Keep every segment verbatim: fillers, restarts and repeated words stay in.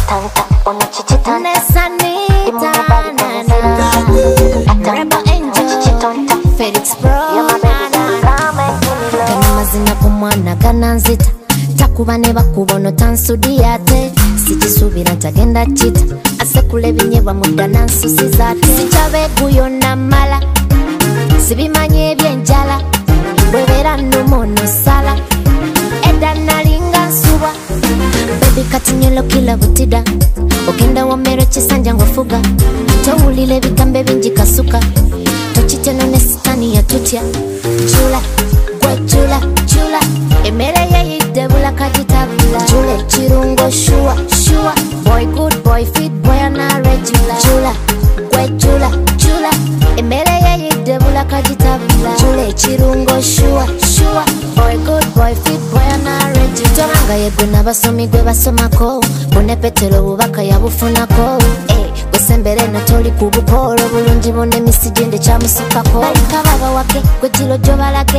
Tanta, ono chichi tanta. Nesanita, Rebel Angel, Felix Pro, Gani mazina kumwana gananzita. Takuba ne bakubono tansudia ate. Sichisubira ntagenda chita. Asekule binyebwa mudda nansusiza ate. Sichabe guyo namala. Sibimanye ebyenjala. Bwebera nnumono sala. Edda nalinga nsuba. Baby katinyelo kila butida. Ogenda wamero kisanja ngwafuga. Towulile bigambe bingi kasuka. Tochiteno ne sitani yatutya. Jula, gwe jula, jula. Emere yeyidde bulaka gitabula. Jula kirungo shua, shua. Boy good, boy fit, boy ana regular. Jula, gwe jula, jula. Emere yeyidde bulaka gitabula. Jula kirungo shua, shua. Boy good, boy fit, boy ana regular. Tolanga yegwe n'abasomi gwe basomako. Bone petero bubaka yabufunako. Eh, gwesembere no toli ku bupolo. Bulungi bone misijende kyamusukako. Balika baba wake, gwe kiro gyobalage.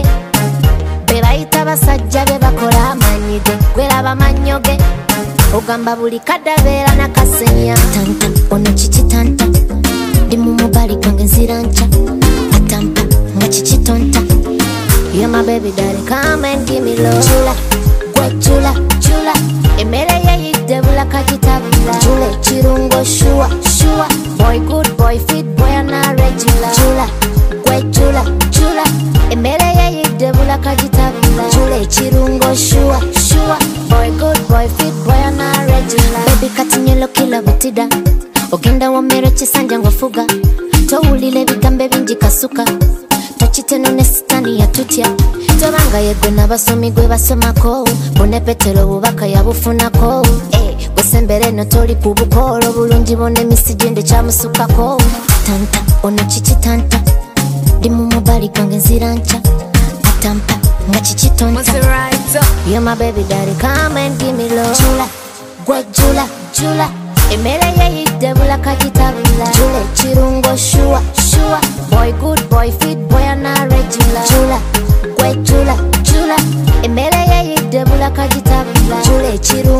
Bebayita basajja be bakola amanyige. Gweraba manyoge. Ogamba buli kadabeera nakasenya. Tanta, ono chichi tanta. Ndi mu mubali gwange nzira nca. Atampa, nga chichi tonta. You're my baby daddy, come and give me love. Jula, gwe jula, jula. Emere yeyidde bulaka gitabula. Jula kirungo shua, shua. Boy good, boy fit, boy ana regular. Jula, gwe jula, jula. Emere yeyidde bulaka gitabula. Jula kirungo shua, shua. Boy good, boy fit, boy ana regular. Baby katinyelo kila butida. Ogenda wamero kisanja ngwafuga. Towulile bigambe bingi kasuka. Tochiteno ne sitani yatutya. Tolanga yegwe n'abasomi gwe basomako. Bone petero bubaka yabufunako. Eh, gwesembere no toli ku bukolo. Bulungi bone misijende kyamusukako. Tanta, ono chichi tanta. Ndi mu mubali gwange nzira nca. Atampa, nga chichi tonta. You're my baby daddy, come and give me love. Jula, gwe jula, jula. Emere yeyidde bulaka gitabula. Jula kirungo shua, shua. Boy good, boy fit, boy ana regular. Jula, gwe jula, jula. Emere yeyidde bulaka gitabula. Jula kirungo